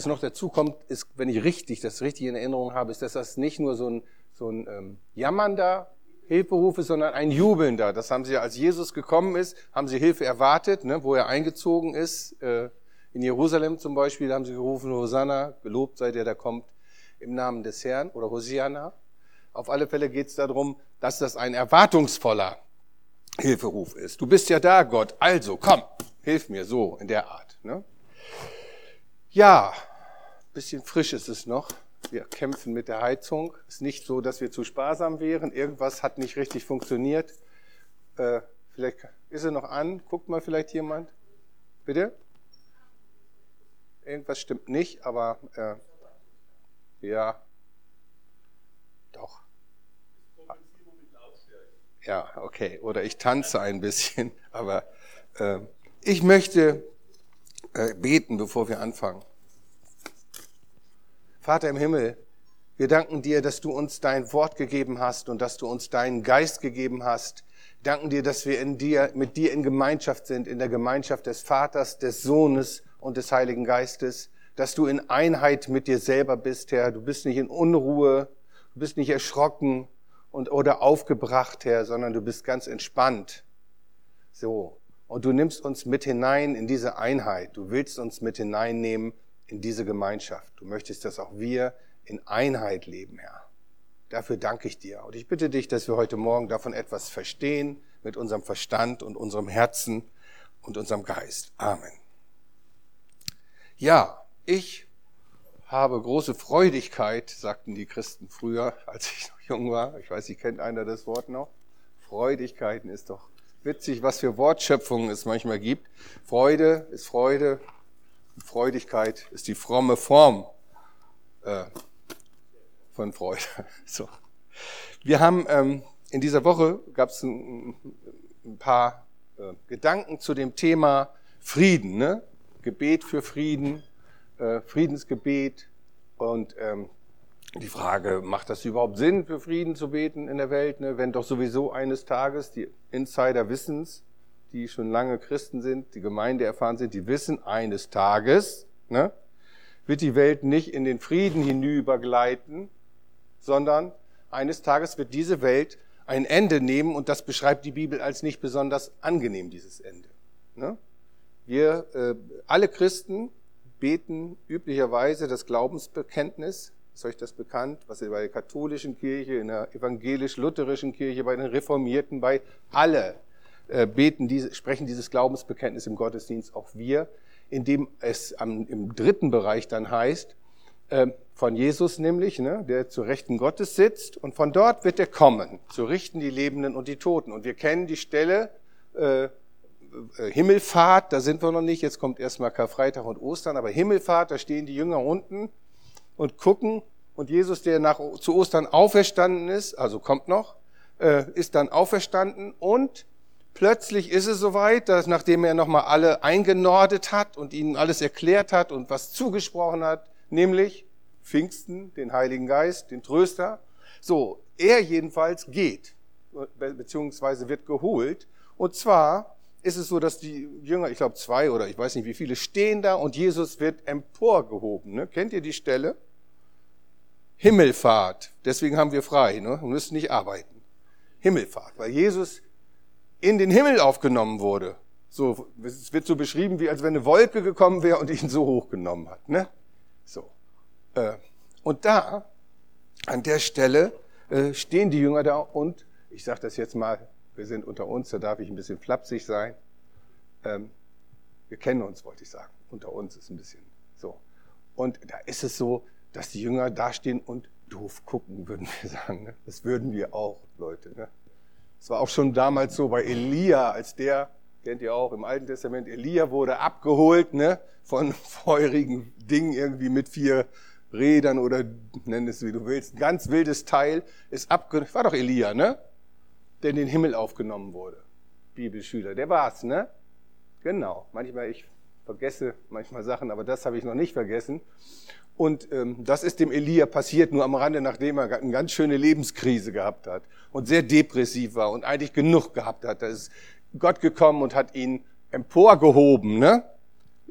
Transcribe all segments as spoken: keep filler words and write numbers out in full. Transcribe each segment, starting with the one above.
Was noch dazu kommt, ist, wenn ich richtig, das richtig in Erinnerung habe, ist, dass das nicht nur so ein, so ein ähm, jammernder Hilferuf ist, sondern ein jubelnder. Das haben sie, als Jesus gekommen ist, haben sie Hilfe erwartet, ne, wo er eingezogen ist. Äh, in Jerusalem zum Beispiel haben sie gerufen, Hosanna, gelobt sei der, der kommt im Namen des Herrn, oder Hosianna. Auf alle Fälle geht es darum, dass das ein erwartungsvoller Hilferuf ist. Du bist ja da, Gott, also komm, hilf mir, so in der Art. Ne? Ja, bisschen frisch ist es noch. Wir kämpfen mit der Heizung. Ist nicht so, dass wir zu sparsam wären. Irgendwas hat nicht richtig funktioniert. Äh, vielleicht ist er noch an. Guckt mal vielleicht jemand. Bitte? Irgendwas stimmt nicht, aber äh, ja, doch. Ja, okay. Oder ich tanze ein bisschen. Aber äh, ich möchte äh, beten, bevor wir anfangen. Vater im Himmel, wir danken dir, dass du uns dein Wort gegeben hast und dass du uns deinen Geist gegeben hast. Danken dir, dass wir in dir, mit dir in Gemeinschaft sind, in der Gemeinschaft des Vaters, des Sohnes und des Heiligen Geistes, dass du in Einheit mit dir selber bist, Herr. Du bist nicht in Unruhe, du bist nicht erschrocken und oder aufgebracht, Herr, sondern du bist ganz entspannt. So. Und du nimmst uns mit hinein in diese Einheit. Du willst uns mit hineinnehmen in diese Gemeinschaft. Du möchtest, dass auch wir in Einheit leben, Herr. Dafür danke ich dir. Und ich bitte dich, dass wir heute Morgen davon etwas verstehen, mit unserem Verstand und unserem Herzen und unserem Geist. Amen. Ja, ich habe große Freudigkeit, sagten die Christen früher, als ich noch jung war. Ich weiß, ihr kennt einer das Wort noch. Freudigkeiten ist doch witzig, was für Wortschöpfungen es manchmal gibt. Freude ist Freude. Freudigkeit ist die fromme Form äh, von Freude. So. Wir haben ähm, in dieser Woche gab es ein, ein paar äh, Gedanken zu dem Thema Frieden, ne? Gebet für Frieden, äh, Friedensgebet und ähm, die Frage, macht das überhaupt Sinn, für Frieden zu beten in der Welt, ne? Wenn doch sowieso eines Tages die Insider wissen's, die schon lange Christen sind, die Gemeinde erfahren sind, die wissen, eines Tages ne, wird die Welt nicht in den Frieden hinübergleiten, sondern eines Tages wird diese Welt ein Ende nehmen und das beschreibt die Bibel als nicht besonders angenehm, dieses Ende. Ne? Wir, äh, alle Christen beten üblicherweise das Glaubensbekenntnis, ist euch das bekannt, was ihr bei der katholischen Kirche, in der evangelisch-lutherischen Kirche, bei den Reformierten, bei alle beten diese, sprechen dieses Glaubensbekenntnis im Gottesdienst auch wir, indem es am, im dritten Bereich dann heißt, äh, von Jesus nämlich, ne, der zur Rechten Gottes sitzt und von dort wird er kommen, zu richten die Lebenden und die Toten. Und wir kennen die Stelle, äh, Himmelfahrt, da sind wir noch nicht, jetzt kommt erstmal Karfreitag und Ostern, aber Himmelfahrt, da stehen die Jünger unten und gucken und Jesus, der nach, zu Ostern auferstanden ist, also kommt noch, äh, ist dann auferstanden und plötzlich ist es soweit, dass nachdem er nochmal alle eingenordet hat und ihnen alles erklärt hat und was zugesprochen hat, nämlich Pfingsten, den Heiligen Geist, den Tröster, so, er jedenfalls geht, beziehungsweise wird geholt. Und zwar ist es so, dass die Jünger, ich glaube zwei oder ich weiß nicht wie viele, stehen da und Jesus wird emporgehoben. Ne? Kennt ihr die Stelle? Himmelfahrt, deswegen haben wir frei, ne? Wir müssen nicht arbeiten. Himmelfahrt, weil Jesus in den Himmel aufgenommen wurde. So, es wird so beschrieben, wie als wenn eine Wolke gekommen wäre und ihn so hochgenommen hat. Ne? So. Äh, und da, an der Stelle, äh, stehen die Jünger da und, ich sage das jetzt mal, wir sind unter uns, da darf ich ein bisschen flapsig sein. Ähm, wir kennen uns, wollte ich sagen. Unter uns ist ein bisschen so. Und da ist es so, dass die Jünger da stehen und doof gucken, würden wir sagen. Ne? Das würden wir auch, Leute. Ne? Es war auch schon damals so bei Elia, als der, kennt ihr auch im Alten Testament, Elia wurde abgeholt, ne, von feurigen Dingen irgendwie mit vier Rädern oder nenn es wie du willst. Ein ganz wildes Teil ist abgeholt. War doch Elia, ne? Der in den Himmel aufgenommen wurde. Bibelschüler, der war's, ne? Genau. Manchmal, ich vergesse manchmal Sachen, aber das habe ich noch nicht vergessen. Und ähm, das ist dem Elia passiert, nur am Rande, nachdem er eine ganz schöne Lebenskrise gehabt hat und sehr depressiv war und eigentlich genug gehabt hat. Da ist Gott gekommen und hat ihn emporgehoben, ne?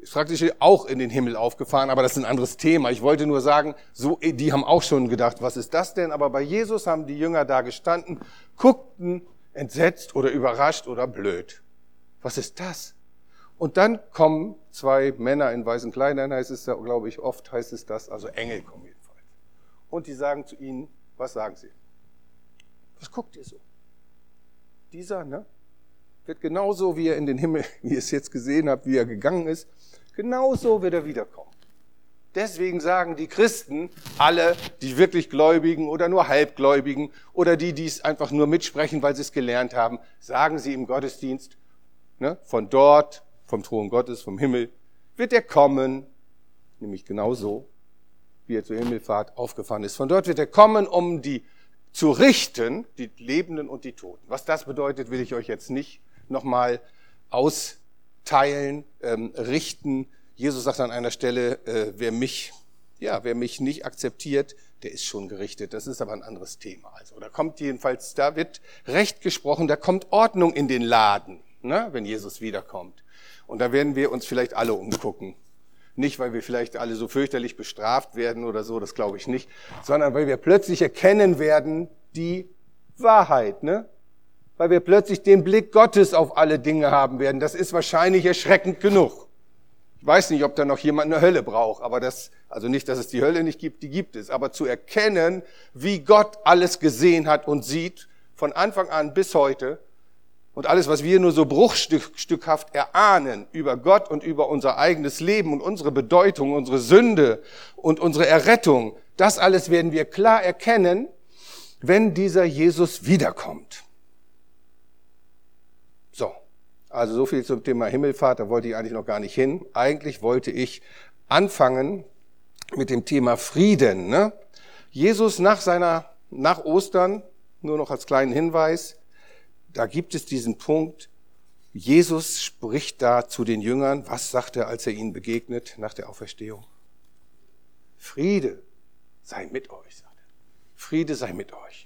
ist praktisch auch in den Himmel aufgefahren, aber das ist ein anderes Thema. Ich wollte nur sagen, so, die haben auch schon gedacht, was ist das denn? Aber bei Jesus haben die Jünger da gestanden, guckten entsetzt oder überrascht oder blöd. Was ist das? Und dann kommen zwei Männer in weißen Kleidern, heißt es da, glaube ich, oft heißt es das, also Engel kommen jedenfalls. Und die sagen zu ihnen, was sagen sie? Was guckt ihr so? Dieser, ne? Wird genauso, wie er in den Himmel, wie ihr es jetzt gesehen habt, wie er gegangen ist, genauso wird er wiederkommen. Deswegen sagen die Christen, alle, die wirklich Gläubigen oder nur Halbgläubigen oder die, die es einfach nur mitsprechen, weil sie es gelernt haben, sagen sie im Gottesdienst, ne, von dort, vom Thron Gottes, vom Himmel, wird er kommen, nämlich genauso, wie er zur Himmelfahrt aufgefahren ist. Von dort wird er kommen, um die zu richten, die Lebenden und die Toten. Was das bedeutet, will ich euch jetzt nicht nochmal austeilen, ähm, richten. Jesus sagt an einer Stelle, äh, wer mich, ja, wer mich nicht akzeptiert, der ist schon gerichtet. Das ist aber ein anderes Thema. Also, da kommt jedenfalls, da wird Recht gesprochen, da kommt Ordnung in den Laden, ne, wenn Jesus wiederkommt. Und da werden wir uns vielleicht alle umgucken. Nicht, weil wir vielleicht alle so fürchterlich bestraft werden oder so, das glaube ich nicht, sondern weil wir plötzlich erkennen werden, die Wahrheit, ne? Weil wir plötzlich den Blick Gottes auf alle Dinge haben werden. Das ist wahrscheinlich erschreckend genug. Ich weiß nicht, ob da noch jemand eine Hölle braucht, aber das, also nicht, dass es die Hölle nicht gibt, die gibt es, aber zu erkennen, wie Gott alles gesehen hat und sieht, von Anfang an bis heute, und alles, was wir nur so bruchstückhaft erahnen über Gott und über unser eigenes Leben und unsere Bedeutung, unsere Sünde und unsere Errettung, das alles werden wir klar erkennen, wenn dieser Jesus wiederkommt. So, also so viel zum Thema Himmelfahrt, da wollte ich eigentlich noch gar nicht hin. Eigentlich wollte ich anfangen mit dem Thema Frieden, ne? Jesus nach seiner, nach Ostern, nur noch als kleinen Hinweis, da gibt es diesen Punkt, Jesus spricht da zu den Jüngern. Was sagt er, als er ihnen begegnet nach der Auferstehung? Friede sei mit euch, sagt er. Friede sei mit euch.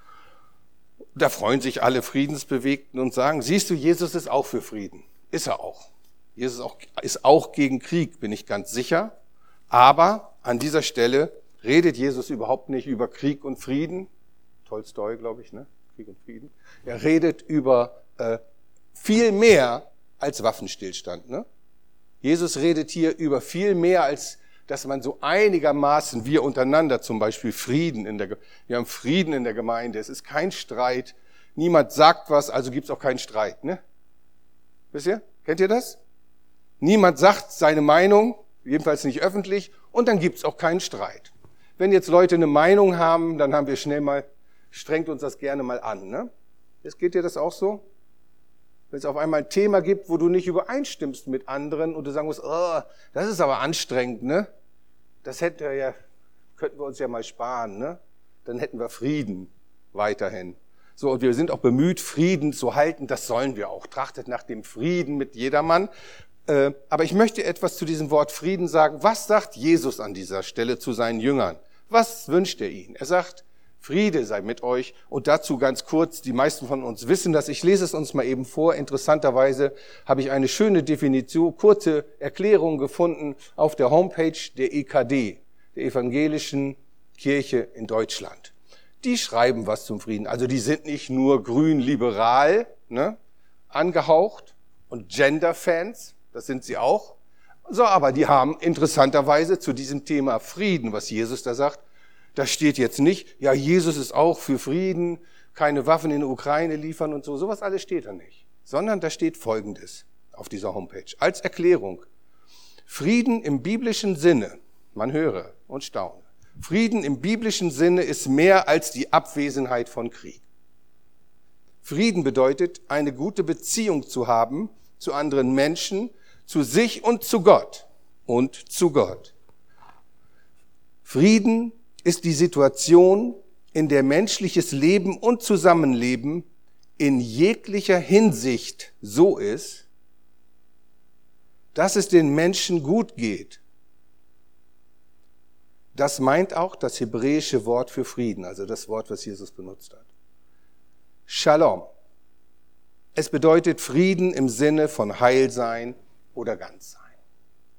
Da freuen sich alle Friedensbewegten und sagen, siehst du, Jesus ist auch für Frieden. Ist er auch. Jesus auch, ist auch gegen Krieg, bin ich ganz sicher. Aber an dieser Stelle redet Jesus überhaupt nicht über Krieg und Frieden. Tolstoi, glaube ich, ne? Krieg und Frieden. Er redet über äh, viel mehr als Waffenstillstand. Ne? Jesus redet hier über viel mehr, als dass man so einigermaßen, wir untereinander zum Beispiel Frieden in der, wir haben Frieden in der Gemeinde, es ist kein Streit, niemand sagt was, also gibt es auch keinen Streit. Ne? Wisst ihr? Kennt ihr das? Niemand sagt seine Meinung, jedenfalls nicht öffentlich, und dann gibt es auch keinen Streit. Wenn jetzt Leute eine Meinung haben, dann haben wir schnell mal, strengt uns das gerne mal an. Ne? Jetzt geht dir das auch so? Wenn es auf einmal ein Thema gibt, wo du nicht übereinstimmst mit anderen und du sagen musst, oh, das ist aber anstrengend, ne? Das hätten wir ja, könnten wir uns ja mal sparen, ne? Dann hätten wir Frieden weiterhin. So, und wir sind auch bemüht, Frieden zu halten, das sollen wir auch. Trachtet nach dem Frieden mit jedermann. Äh, aber ich möchte etwas zu diesem Wort Frieden sagen. Was sagt Jesus an dieser Stelle zu seinen Jüngern? Was wünscht er ihnen? Er sagt, Friede sei mit euch. Und dazu ganz kurz, die meisten von uns wissen das. Ich lese es uns mal eben vor. Interessanterweise habe ich eine schöne Definition, kurze Erklärung gefunden auf der Homepage der E K D, der Evangelischen Kirche in Deutschland. Die schreiben was zum Frieden. Also die sind nicht nur grün-liberal, ne, angehaucht und Gender-Fans, das sind sie auch. So, aber die haben interessanterweise zu diesem Thema Frieden, was Jesus da sagt, da steht jetzt nicht, ja, Jesus ist auch für Frieden, keine Waffen in die Ukraine liefern und so. Sowas alles steht da nicht. Sondern da steht Folgendes auf dieser Homepage. Als Erklärung. Frieden im biblischen Sinne, man höre und staune. Frieden im biblischen Sinne ist mehr als die Abwesenheit von Krieg. Frieden bedeutet, eine gute Beziehung zu haben zu anderen Menschen, zu sich und zu Gott. Und zu Gott. Frieden ist die Situation, in der menschliches Leben und Zusammenleben in jeglicher Hinsicht so ist, dass es den Menschen gut geht. Das meint auch das hebräische Wort für Frieden, also das Wort, was Jesus benutzt hat. Shalom. Es bedeutet Frieden im Sinne von Heilsein oder Ganzsein.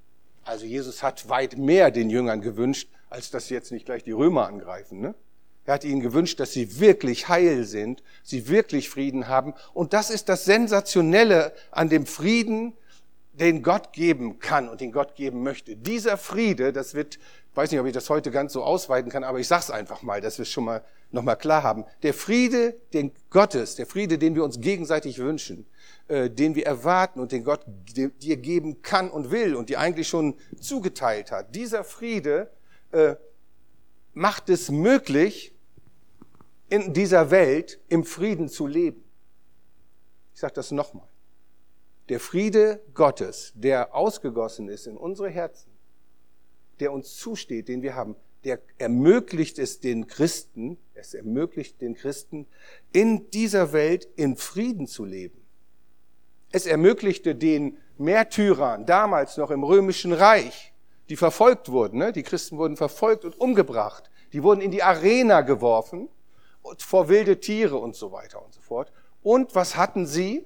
Also Jesus hat weit mehr den Jüngern gewünscht, als dass sie jetzt nicht gleich die Römer angreifen. Ne? Er hat ihnen gewünscht, dass sie wirklich heil sind, sie wirklich Frieden haben. Und das ist das Sensationelle an dem Frieden, den Gott geben kann und den Gott geben möchte. Dieser Friede, das wird, ich weiß nicht, ob ich das heute ganz so ausweiten kann, aber ich sag's einfach mal, dass wir es schon mal noch mal klar haben. Der Friede, den Gottes, der Friede, den wir uns gegenseitig wünschen, äh, den wir erwarten und den Gott dir geben kann und will und dir eigentlich schon zugeteilt hat. Dieser Friede äh, macht es möglich, in dieser Welt im Frieden zu leben. Ich sage das nochmal. Der Friede Gottes, der ausgegossen ist in unsere Herzen, der uns zusteht, den wir haben, der ermöglicht es den Christen, es ermöglicht den Christen, in dieser Welt in Frieden zu leben. Es ermöglichte den Märtyrern damals noch im Römischen Reich, die verfolgt wurden, ne? Die Christen wurden verfolgt und umgebracht, die wurden in die Arena geworfen, vor wilde Tiere und so weiter und so fort. Und was hatten sie?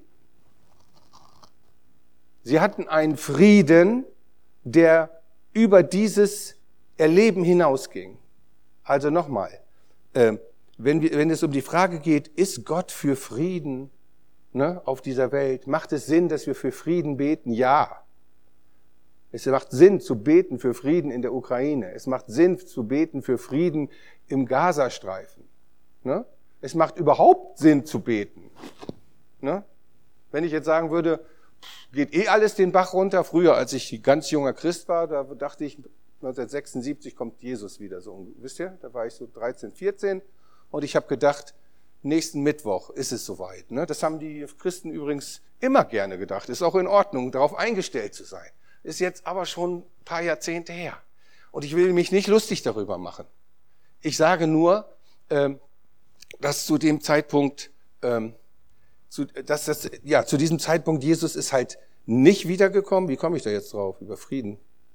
Sie hatten einen Frieden, der über dieses Erleben hinausging. Also nochmal, äh, wenn, wir, wenn es um die Frage geht, ist Gott für Frieden, ne, auf dieser Welt? Macht es Sinn, dass wir für Frieden beten? Ja. Es macht Sinn zu beten für Frieden in der Ukraine. Es macht Sinn zu beten für Frieden im Gazastreifen. Ne? Es macht überhaupt Sinn zu beten. Ne? Wenn ich jetzt sagen würde, geht eh alles den Bach runter. Früher, als ich ganz junger Christ war, da dachte ich, neunzehnhundertsechsundsiebzig kommt Jesus wieder. So, wisst ihr, da war ich so dreizehn, vierzehn und ich habe gedacht, nächsten Mittwoch ist es soweit. Ne? Das haben die Christen übrigens immer gerne gedacht. Ist auch in Ordnung, darauf eingestellt zu sein. Ist jetzt aber schon ein paar Jahrzehnte her. Und ich will mich nicht lustig darüber machen. Ich sage nur, ähm, dass zu dem Zeitpunkt, ähm, zu, dass das, ja, zu diesem Zeitpunkt Jesus ist halt nicht wiedergekommen. Wie komme ich da jetzt drauf? Über Frieden.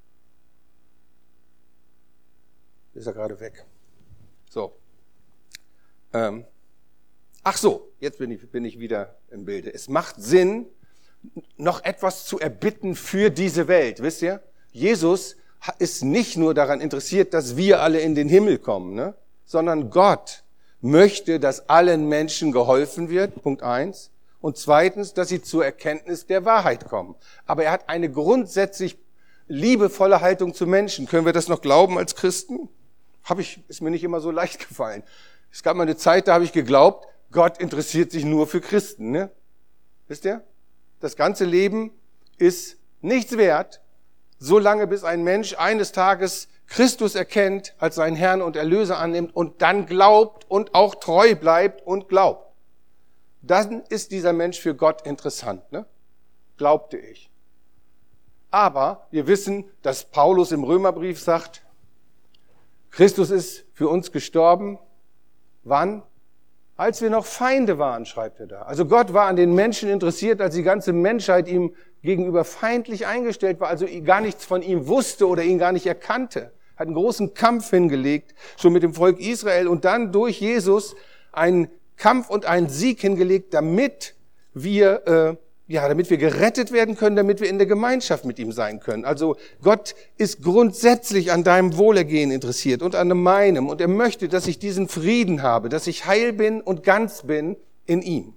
Ist er gerade weg. So. Ähm, ach so, jetzt bin ich, bin ich wieder im Bilde. Es macht Sinn, noch etwas zu erbitten für diese Welt. Wisst ihr? Jesus ist nicht nur daran interessiert, dass wir alle in den Himmel kommen, ne? Sondern Gott möchte, dass allen Menschen geholfen wird, Punkt eins. Und zweitens, dass sie zur Erkenntnis der Wahrheit kommen. Aber er hat eine grundsätzlich liebevolle Haltung zu Menschen. Können wir das noch glauben als Christen? Hab ich, ist mir nicht immer so leicht gefallen. Es gab mal eine Zeit, da habe ich geglaubt, Gott interessiert sich nur für Christen. Ne? Wisst ihr? Das ganze Leben ist nichts wert, solange bis ein Mensch eines Tages Christus erkennt, als seinen Herrn und Erlöser annimmt und dann glaubt und auch treu bleibt und glaubt. Dann ist dieser Mensch für Gott interessant, ne? Glaubte ich. Aber wir wissen, dass Paulus im Römerbrief sagt, Christus ist für uns gestorben. Wann? Als wir noch Feinde waren, schreibt er da. Also Gott war an den Menschen interessiert, als die ganze Menschheit ihm gegenüber feindlich eingestellt war, also gar nichts von ihm wusste oder ihn gar nicht erkannte. Hat einen großen Kampf hingelegt, schon mit dem Volk Israel und dann durch Jesus einen Kampf und einen Sieg hingelegt, damit wir, äh, ja, damit wir gerettet werden können, damit wir in der Gemeinschaft mit ihm sein können. Also Gott ist grundsätzlich an deinem Wohlergehen interessiert und an meinem und er möchte, dass ich diesen Frieden habe, dass ich heil bin und ganz bin in ihm.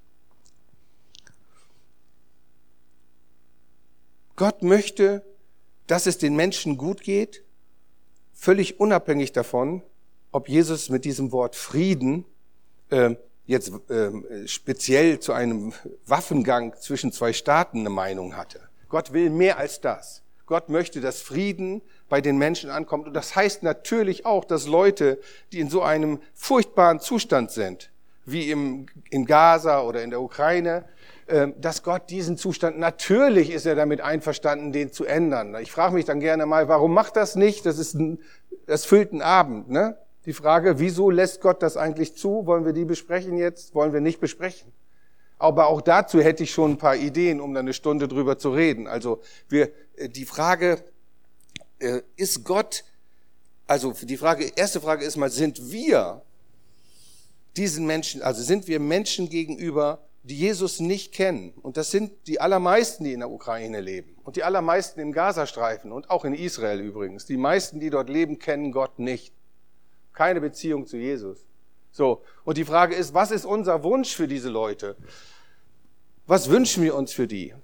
Gott möchte, dass es den Menschen gut geht, völlig unabhängig davon, ob Jesus mit diesem Wort Frieden äh, jetzt äh, speziell zu einem Waffengang zwischen zwei Staaten eine Meinung hatte. Gott will mehr als das. Gott möchte, dass Frieden bei den Menschen ankommt. Und das heißt natürlich auch, dass Leute, die in so einem furchtbaren Zustand sind, wie im, in Gaza oder in der Ukraine, äh, dass Gott diesen Zustand, natürlich ist er damit einverstanden, den zu ändern. Ich frage mich dann gerne mal, warum macht das nicht? Das ist ein, das füllt einen Abend, ne? Die Frage, wieso lässt Gott das eigentlich zu? Wollen wir die besprechen jetzt? Wollen wir nicht besprechen? Aber auch dazu hätte ich schon ein paar Ideen, um dann eine Stunde drüber zu reden. Also wir, die Frage, ist Gott, also die Frage, erste Frage ist mal, sind wir diesen Menschen, also sind wir Menschen gegenüber die Jesus nicht kennen. Und das sind die allermeisten, die in der Ukraine leben. Und die allermeisten im Gazastreifen und auch in Israel übrigens. Die meisten, die dort leben, kennen Gott nicht. Keine Beziehung zu Jesus. So. Und die Frage ist, was ist unser Wunsch für diese Leute? Was wünschen wir uns für die?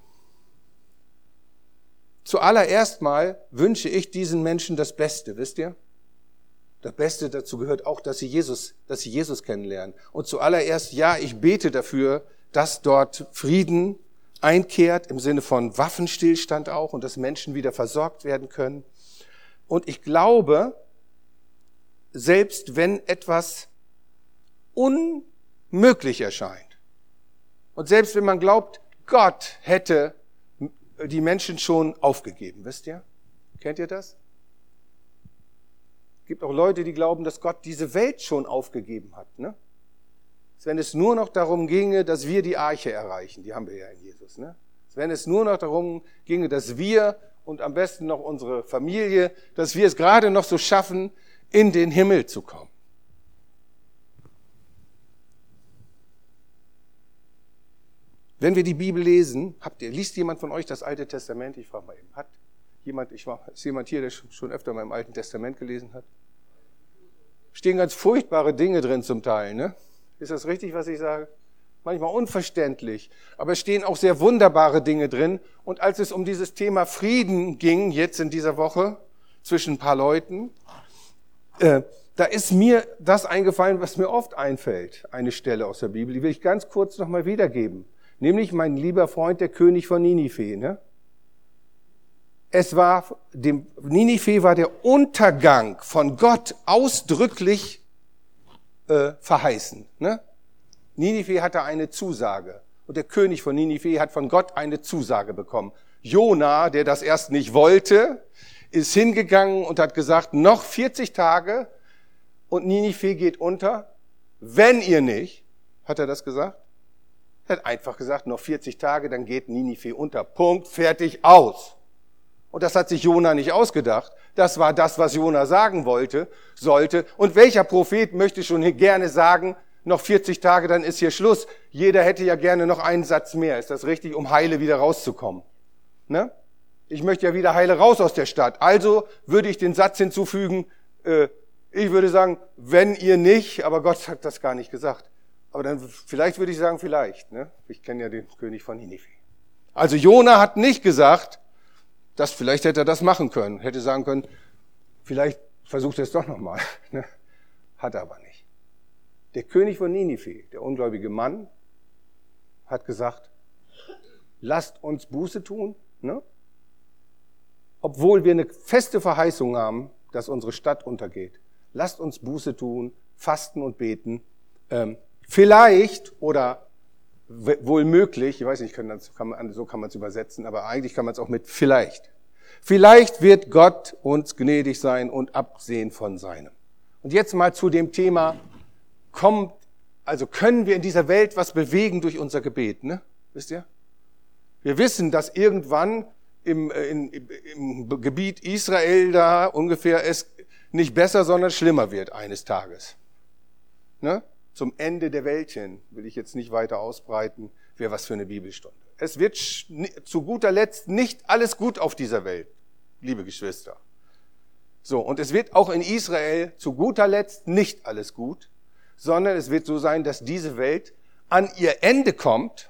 Zuallererst mal wünsche ich diesen Menschen das Beste, wisst ihr? Das Beste dazu gehört auch, dass sie Jesus, dass sie Jesus kennenlernen. Und zuallererst, ja, ich bete dafür, dass dort Frieden einkehrt, im Sinne von Waffenstillstand auch, und dass Menschen wieder versorgt werden können. Und ich glaube, selbst wenn etwas unmöglich erscheint, und selbst wenn man glaubt, Gott hätte die Menschen schon aufgegeben, wisst ihr? Kennt ihr das? Es gibt auch Leute, die glauben, dass Gott diese Welt schon aufgegeben hat, ne? Wenn es nur noch darum ginge, dass wir die Arche erreichen, die haben wir ja in Jesus, ne? Wenn es nur noch darum ginge, dass wir und am besten noch unsere Familie, dass wir es gerade noch so schaffen, in den Himmel zu kommen. Wenn wir die Bibel lesen, habt ihr, liest jemand von euch das Alte Testament? Ich frage mal eben, hat jemand, ich war, ist jemand hier, der schon öfter mal im Alten Testament gelesen hat? Stehen ganz furchtbare Dinge drin zum Teil, ne? Ist das richtig, was ich sage? Manchmal unverständlich, aber es stehen auch sehr wunderbare Dinge drin. Und als es um dieses Thema Frieden ging, jetzt in dieser Woche, zwischen ein paar Leuten, äh, da ist mir das eingefallen, was mir oft einfällt, eine Stelle aus der Bibel, die will ich ganz kurz nochmal wiedergeben. Nämlich mein lieber Freund, der König von Ninive, ne? Es war, dem, Ninive war der Untergang von Gott ausdrücklich äh, verheißen, ne? Ninive hatte eine Zusage. Und der König von Ninive hat von Gott eine Zusage bekommen. Jona, der das erst nicht wollte, ist hingegangen und hat gesagt, noch vierzig Tage und Ninive geht unter. Wenn ihr nicht, hat er das gesagt? Er hat einfach gesagt, noch vierzig Tage, dann geht Ninive unter. Punkt, fertig, aus. Und das hat sich Jona nicht ausgedacht. Das war das, was Jona sagen wollte, sollte. Und welcher Prophet möchte schon gerne sagen, noch vierzig Tage, dann ist hier Schluss. Jeder hätte ja gerne noch einen Satz mehr. Ist das richtig, um heile wieder rauszukommen? Ne? Ich möchte ja wieder heile raus aus der Stadt. Also würde ich den Satz hinzufügen, äh, ich würde sagen, wenn ihr nicht, aber Gott hat das gar nicht gesagt. Aber dann, vielleicht würde ich sagen, vielleicht, ne? Ich kenne ja den König von Ninive. Also Jona hat nicht gesagt, dass vielleicht hätte er das machen können. Hätte sagen können, vielleicht versucht er es doch nochmal. Ne? Hat er aber nicht. Der König von Ninive, der ungläubige Mann, hat gesagt, lasst uns Buße tun, ne? Obwohl wir eine feste Verheißung haben, dass unsere Stadt untergeht. Lasst uns Buße tun, fasten und beten. Ähm, vielleicht oder wohl möglich, ich weiß nicht, kann das, kann man, so kann man es übersetzen, aber eigentlich kann man es auch mit vielleicht. Vielleicht wird Gott uns gnädig sein und absehen von seinem. Und jetzt mal zu dem Thema, kommt, also können wir in dieser Welt was bewegen durch unser Gebet, ne? Wisst ihr? Wir wissen, dass irgendwann im, in, im Gebiet Israel da ungefähr es nicht besser, sondern schlimmer wird eines Tages. Ne? Zum Ende der Welt hin, will ich jetzt nicht weiter ausbreiten, wäre was für eine Bibelstunde. Es wird zu guter Letzt nicht alles gut auf dieser Welt, liebe Geschwister. So, und es wird auch in Israel zu guter Letzt nicht alles gut, sondern es wird so sein, dass diese Welt an ihr Ende kommt,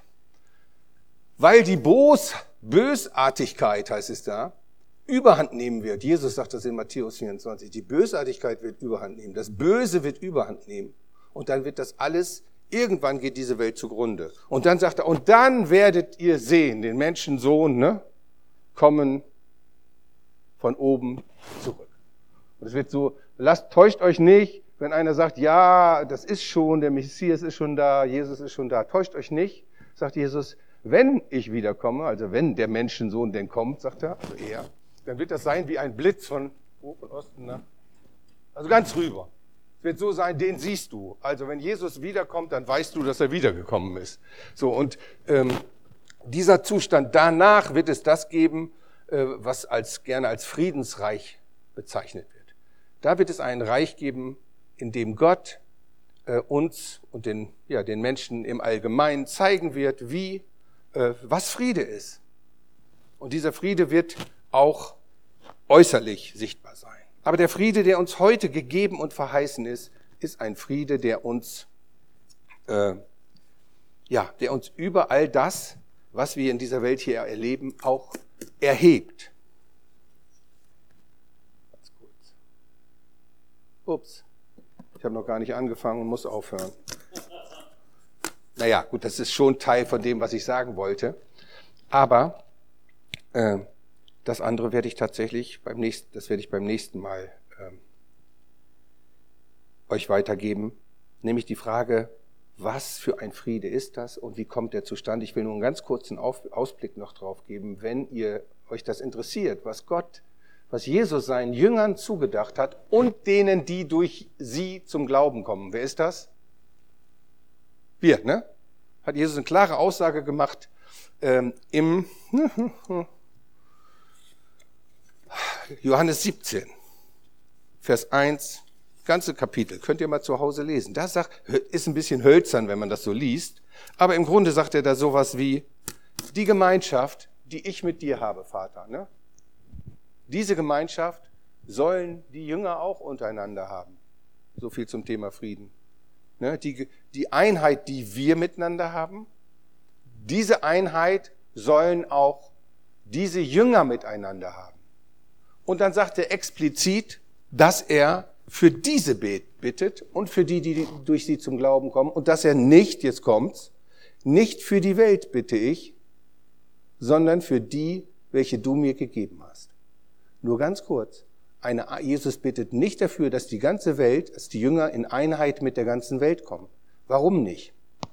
weil die Bos, Bösartigkeit, heißt es da, Überhand nehmen wird. Jesus sagt das in Matthäus vierundzwanzig. Die Bösartigkeit wird Überhand nehmen. Das Böse wird Überhand nehmen. Und dann wird das alles, irgendwann geht diese Welt zugrunde. Und dann sagt er, und dann werdet ihr sehen, den Menschensohn, ne, kommen von oben zurück. Und es wird so, lasst, täuscht euch nicht, wenn einer sagt, ja, das ist schon, der Messias ist schon da, Jesus ist schon da. Täuscht euch nicht, sagt Jesus, wenn ich wiederkomme, also wenn der Menschensohn denn kommt, sagt er, also er, dann wird das sein wie ein Blitz von, oh, von Osten nach, also ganz rüber. Es wird so sein, den siehst du. Also wenn Jesus wiederkommt, dann weißt du, dass er wiedergekommen ist. So, und ähm, dieser Zustand, danach wird es das geben, äh, was als gerne als Friedensreich bezeichnet wird. Da wird es ein Reich geben, in dem Gott äh, uns und den, ja, den Menschen im Allgemeinen zeigen wird, wie, äh, was Friede ist. Und dieser Friede wird auch äußerlich sichtbar sein. Aber der Friede, der uns heute gegeben und verheißen ist, ist ein Friede, der uns, äh, ja, der uns über all das, was wir in dieser Welt hier erleben, auch erhebt. Ganz kurz. Ups, ich habe noch gar nicht angefangen und muss aufhören. Naja, gut, das ist schon Teil von dem, was ich sagen wollte. Aber äh, das andere werde ich tatsächlich beim nächsten, das werde ich beim nächsten Mal ähm, euch weitergeben, nämlich die Frage, was für ein Friede ist das und wie kommt der zustande? Ich will nur einen ganz kurzen Auf, Ausblick noch drauf geben, wenn ihr euch das interessiert, was Gott, was Jesus seinen Jüngern zugedacht hat und denen, die durch sie zum Glauben kommen. Wer ist das? Wir, ne? Hat Jesus eine klare Aussage gemacht ähm, im Johannes siebzehn, Vers eins, ganze Kapitel, könnt ihr mal zu Hause lesen. Das sagt, ist ein bisschen hölzern, wenn man das so liest, aber im Grunde sagt er da sowas wie, die Gemeinschaft, die ich mit dir habe, Vater, ne? Diese Gemeinschaft sollen die Jünger auch untereinander haben. So viel zum Thema Frieden. Ne? Die, die Einheit, die wir miteinander haben, diese Einheit sollen auch diese Jünger miteinander haben. Und dann sagt er explizit, dass er für diese bittet und für die, die durch sie zum Glauben kommen und dass er nicht, jetzt kommt's, nicht für die Welt bitte ich, sondern für die, welche du mir gegeben hast. Nur ganz kurz, eine, Jesus bittet nicht dafür, dass die ganze Welt, dass die Jünger in Einheit mit der ganzen Welt kommen. Warum nicht?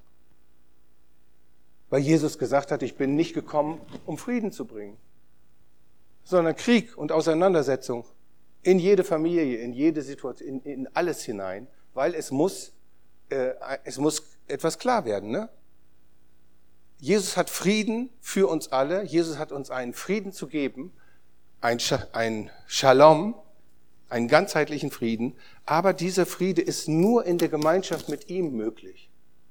Weil Jesus gesagt hat, ich bin nicht gekommen, um Frieden zu bringen, sondern Krieg und Auseinandersetzung in jede Familie, in jede Situation, in, in alles hinein, weil es muss, äh, es muss etwas klar werden, ne? Jesus hat Frieden für uns alle. Jesus hat uns einen Frieden zu geben, ein, ein Shalom, einen ganzheitlichen Frieden. Aber dieser Friede ist nur in der Gemeinschaft mit ihm möglich.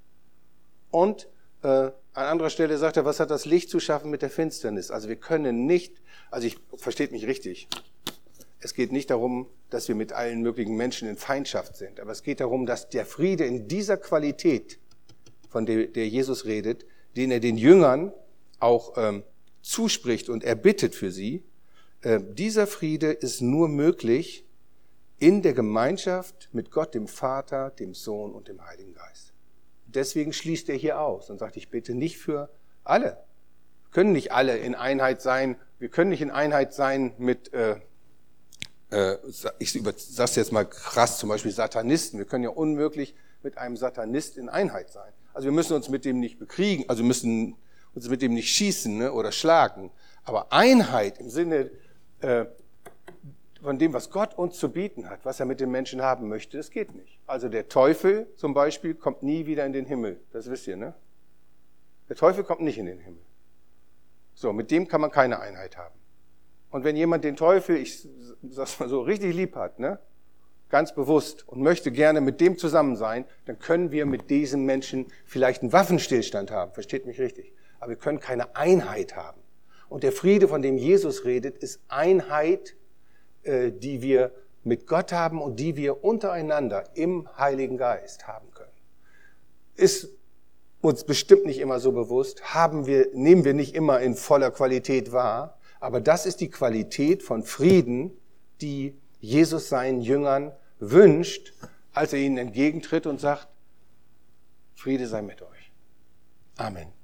Und äh, an anderer Stelle sagt er, was hat das Licht zu schaffen mit der Finsternis? Also wir können nicht, also ich, versteht mich richtig, es geht nicht darum, dass wir mit allen möglichen Menschen in Feindschaft sind, aber es geht darum, dass der Friede in dieser Qualität, von der, der Jesus redet, den er den Jüngern auch ähm, zuspricht und erbittet für sie, äh, dieser Friede ist nur möglich in der Gemeinschaft mit Gott, dem Vater, dem Sohn und dem Heiligen Geist. Deswegen schließt er hier aus und sagt, ich bitte nicht für alle. Wir können nicht alle in Einheit sein, wir können nicht in Einheit sein mit, äh, äh, ich sage es jetzt mal krass, zum Beispiel Satanisten. Wir können ja unmöglich mit einem Satanist in Einheit sein. Also wir müssen uns mit dem nicht bekriegen, also wir müssen uns mit dem nicht schießen, ne, oder schlagen. Aber Einheit im Sinne äh, von dem, was Gott uns zu bieten hat, was er mit den Menschen haben möchte, das geht nicht. Also der Teufel zum Beispiel kommt nie wieder in den Himmel. Das wisst ihr, ne? Der Teufel kommt nicht in den Himmel. So, mit dem kann man keine Einheit haben. Und wenn jemand den Teufel, ich sag's mal so, richtig lieb hat, ne, ganz bewusst und möchte gerne mit dem zusammen sein, dann können wir mit diesem Menschen vielleicht einen Waffenstillstand haben, versteht mich richtig. Aber wir können keine Einheit haben. Und der Friede, von dem Jesus redet, ist Einheit, äh, die wir mit Gott haben und die wir untereinander im Heiligen Geist haben können. Ist uns bestimmt nicht immer so bewusst, haben wir, nehmen wir nicht immer in voller Qualität wahr, aber das ist die Qualität von Frieden, die Jesus seinen Jüngern wünscht, als er ihnen entgegentritt und sagt, Friede sei mit euch. Amen.